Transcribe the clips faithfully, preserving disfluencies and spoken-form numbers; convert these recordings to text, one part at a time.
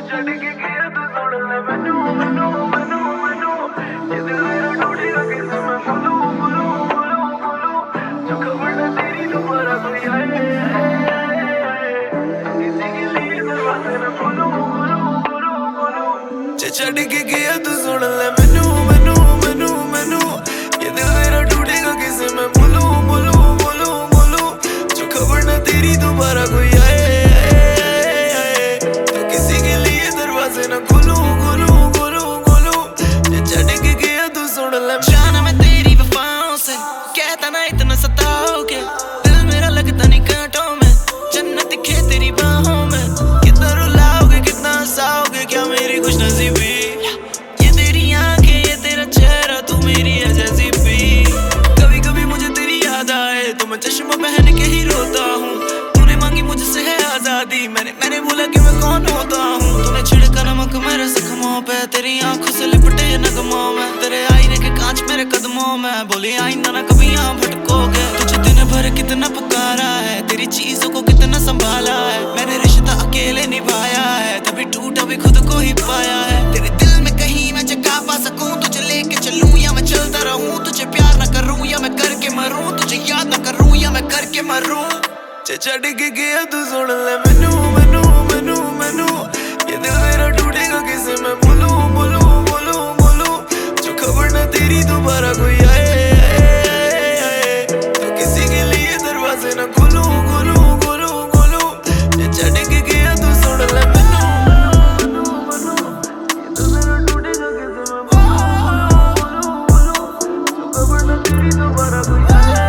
छड़ के गया तू सुन ले मैनू मैनू मैनू मैनू ये दिल मेरा टूटेगा किसे मैं बोलूं बोलूं बोलूं बोलूं जो खबर ना तेरी दोबारा कोई आए तो किसी के लिए दरवाजे ना खोलूं खोलूं खोलूं खोलूं ये छड़ के गया तू सुन ले जाना मैं तेरी वफाओं से कहता ना इतना सताओगे दिल मेरा लगता नहीं कांटों में जन्नत दिखे तेरी बाहों में कितना रुलाओगे कितना हंसाओगे क्या मेरी खुश नसीबी ये तेरी आंखें ये तेरा चेहरा तू मेरी है जैसी भी कभी कभी मुझे तेरी याद आए तो मैं चश्मा पहन के ही रोता हूँ तूने मांगी मुझसे है आजादी मैंने मैंने बोला कि मैं कौन होता हूँ तूने छिड़का नमक मेरे जख्मों पे तेरी आंखों से लिपटे नगमों में तेरे आईने के कांच मेरे कदमों में बोली आईना ना कभी यहाँ भटकोगे तुझे दिन भर कितना पुकारा है तेरी चीजों को कितना संभाला है मैंने रिश्ता अकेले निभाया है तभी टूटा भी खुद को ही पाया है तेरे दिल में कहीं मैं जगह पा सकूं तुझे लेके चलूं या मैं चलता रहूं तुझे प्यार ना करूं या मैं करके मरूं तुझे याद ना करूं या मैं करके मरूं छड़ के गया तू सुन ले मैनू मैनू मैनू मैनू ये दिल मेरा टूटेगा किसे मैं बोलूं बोलूं बोलूं बोलूं जो खबर ना तेरी दोबारा कोई आए तो किसी के लिए दरवाजे ना खोलूं खोलूं खोलूं खोलूं ये छड़ के गया तू सुन ले मैनू मैनू ये दिल मेरा टूटेगा किसे मैं बोलूं बोलूं जो खबर ना तेरी दोबारा कोई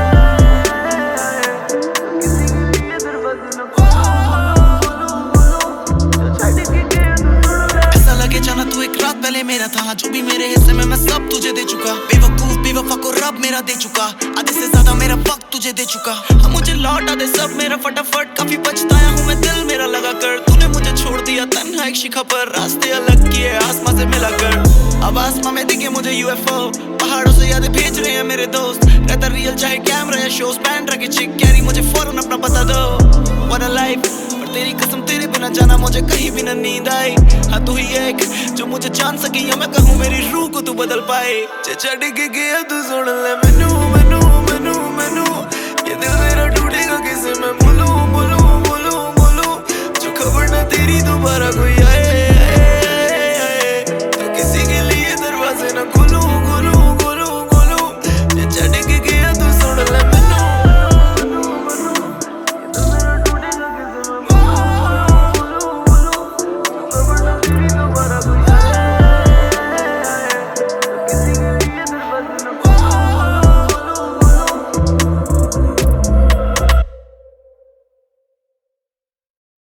जाना तू एक रात पहले मेरा था जो भी मेरे हिस्से में मैं सब तुझे दे चुका बेवकूफ बेवफा को रब मेरा दे चुका आधे से ज्यादा मेरा वक्त तुझे दे चुका हम मुझे लौटा दे सब मेरा फटाफट काफी पछताया हूँ मैं दिल मेरा लगा कर तूने मुझे छोड़ दिया तन्हा एक शिखा पर रास्ते अलग किए आसमां से मिला कर अब आसमां में दिखे मुझे यूएफओ पहाड़ों से यादें भेज रहे हैं मेरे दोस्त रहता रियल चाहे कैमरा या शोज बैंड रखे चिक कैरी मुझे फौरन अपना बता दो व्हाट अ लाइफ तेरी कसम तेरे बिना जाना मुझे कहीं भी ना नींद आई हाँ तू ही एक जो मुझे जान सकी या मैं कहूँ मेरी रूह को तू बदल पाए छड़ के गया तू सुन ले मैनू मैनू मैनू मैनू ये दिल मेरा टूटेगा किसे मैं बोलूं बोलूं बोलूं बोलूं जो खबर ना तेरी दोबारा कोई